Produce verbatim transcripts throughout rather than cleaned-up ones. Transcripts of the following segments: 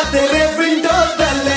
तेरे विंडो तले।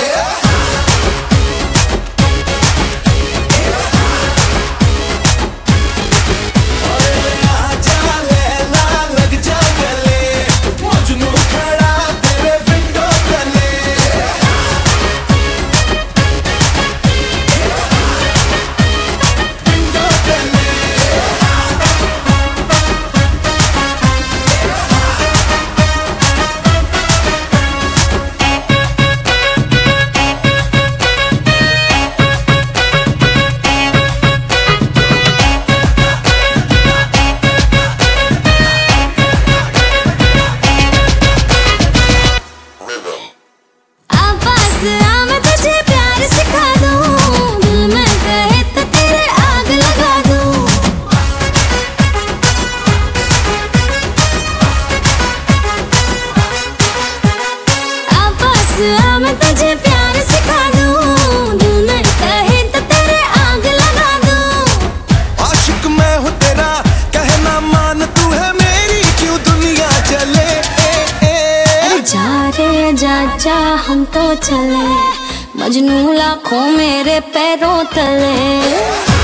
मैं तुझे प्यार सिखा दूं, दिल में कहे तो तेरे आग लगा दूं। आशिक मैं हूँ तेरा, कहना मान तू है मेरी, क्यों दुनिया चले। ए, ए। जा रे जा जा हम तो चले, मजनू लाखों मेरे पैरों तले।